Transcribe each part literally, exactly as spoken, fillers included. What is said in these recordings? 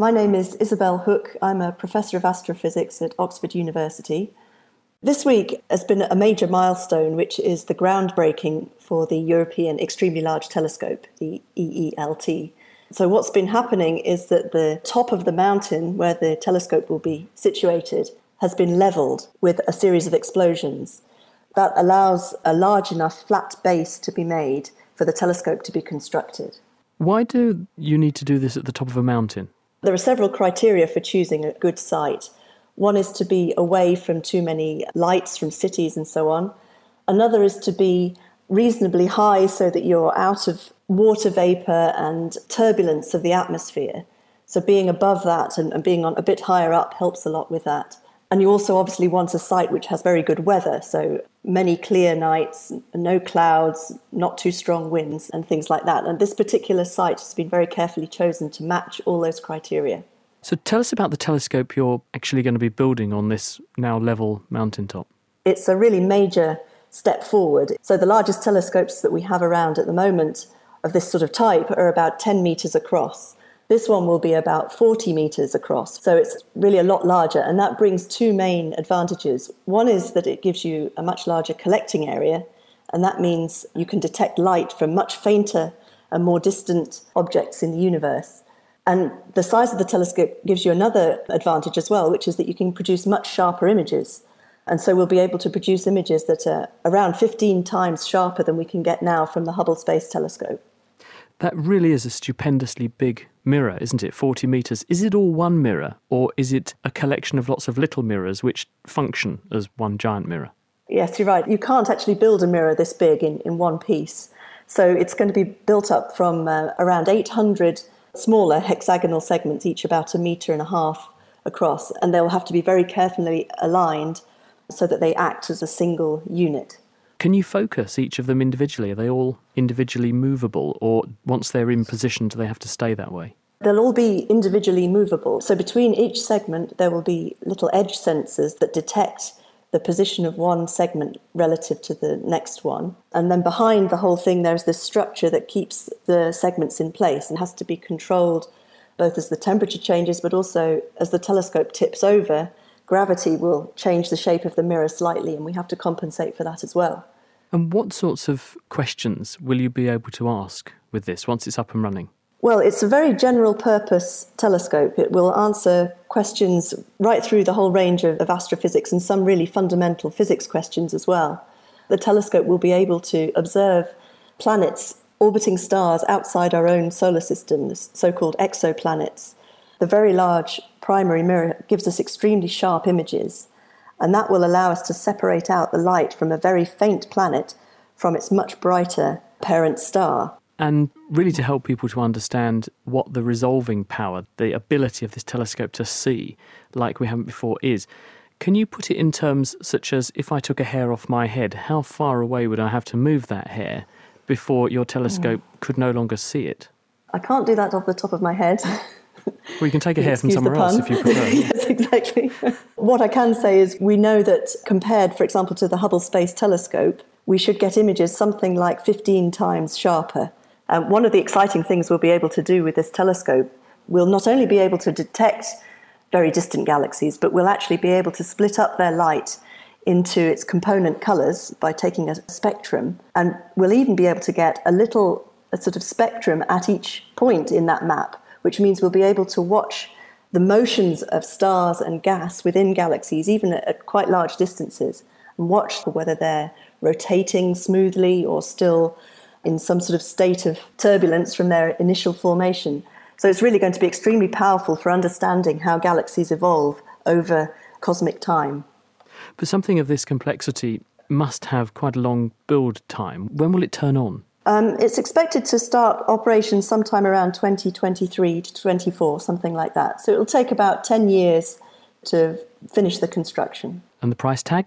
My name is Isabel Hook. I'm a professor of astrophysics at Oxford University. This week has been a major milestone, which is the groundbreaking for the European Extremely Large Telescope, the E E L T. So what's been happening is that the top of the mountain where the telescope will be situated has been levelled with a series of explosions. That allows a large enough flat base to be made for the telescope to be constructed. Why do you need to do this at the top of a mountain? There are several criteria for choosing a good site. One is to be away from too many lights from cities and so on. Another is to be reasonably high so that you're out of water vapour and turbulence of the atmosphere. So being above that and, and being on a bit higher up helps a lot with that. And you also obviously want a site which has very good weather, so many clear nights, no clouds, not too strong winds and things like that. And this particular site has been very carefully chosen to match all those criteria. So tell us about the telescope you're actually going to be building on this now level mountaintop. It's a really major step forward. So the largest telescopes that we have around at the moment of this sort of type are about ten metres across. This one will be about forty metres across, so it's really a lot larger, and that brings two main advantages. One is that it gives you a much larger collecting area, and that means you can detect light from much fainter and more distant objects in the universe. And the size of the telescope gives you another advantage as well, which is that you can produce much sharper images. And so we'll be able to produce images that are around fifteen times sharper than we can get now from the Hubble Space Telescope. That really is a stupendously big mirror, isn't it? forty metres. Is it all one mirror, or is it a collection of lots of little mirrors which function as one giant mirror? Yes, you're right. You can't actually build a mirror this big in, in one piece. So it's going to be built up from uh, around eight hundred smaller hexagonal segments, each about a metre and a half across, and they'll have to be very carefully aligned so that they act as a single unit. Can you focus each of them individually? Are they all individually movable, or once they're in position, do they have to stay that way? They'll all be individually movable. So between each segment, there will be little edge sensors that detect the position of one segment relative to the next one. And then behind the whole thing, there's this structure that keeps the segments in place and has to be controlled both as the temperature changes, but also as the telescope tips over, gravity will change the shape of the mirror slightly, and we have to compensate for that as well. And what sorts of questions will you be able to ask with this once it's up and running? Well, it's a very general purpose telescope. It will answer questions right through the whole range of, of astrophysics and some really fundamental physics questions as well. The telescope will be able to observe planets orbiting stars outside our own solar system, the so-called exoplanets. The very large primary mirror gives us extremely sharp images, and that will allow us to separate out the light from a very faint planet from its much brighter parent star. And really to help people to understand what the resolving power, the ability of this telescope to see like we haven't before is, can you put it in terms such as, if I took a hair off my head, how far away would I have to move that hair before your telescope mm. could no longer see it? I can't do that off the top of my head. Well, you can take a hair from somewhere else if you prefer. Yes, exactly. What I can say is we know that compared, for example, to the Hubble Space Telescope, we should get images something like fifteen times sharper. Um, one of the exciting things we'll be able to do with this telescope, we'll not only be able to detect very distant galaxies, but we'll actually be able to split up their light into its component colours by taking a spectrum, and we'll even be able to get a little a sort of spectrum at each point in that map, which means we'll be able to watch the motions of stars and gas within galaxies, even at, at quite large distances, and watch whether they're rotating smoothly or still in some sort of state of turbulence from their initial formation. So it's really going to be extremely powerful for understanding how galaxies evolve over cosmic time. But something of this complexity must have quite a long build time. When will it turn on? Um, it's expected to start operations sometime around twenty twenty-three to twenty-four, something like that. So it'll take about ten years to finish the construction. And the price tag?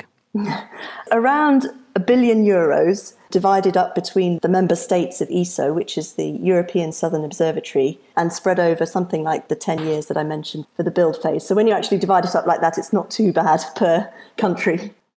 Around a billion euros, divided up between the member states of E S O, which is the European Southern Observatory, and spread over something like the ten years that I mentioned for the build phase. So when you actually divide it up like that, it's not too bad per country.